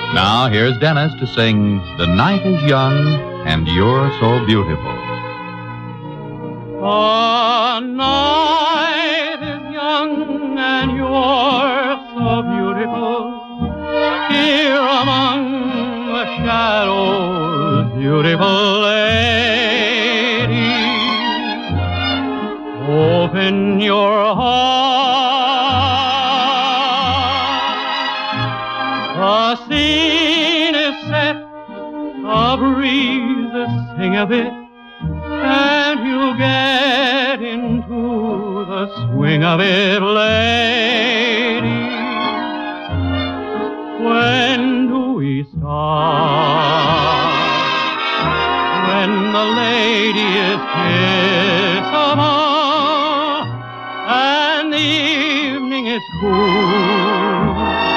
Now, here's Dennis to sing The Night is Young and You're So Beautiful. The night is young and you're so beautiful. Here among the shadows, beautiful lady, open your heart. The scene is set, a breeze is sing of it, and you'll get into the swing of it, lady. When do we start? When the lady is kissable and the evening is cool,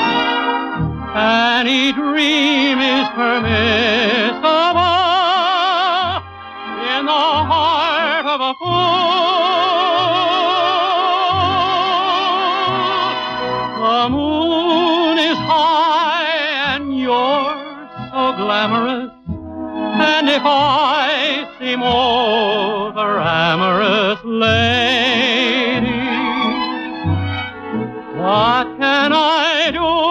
any dream is permissible in the heart of a fool. The moon is high and you're so glamorous, and if I seem over amorous, lady, what can I do?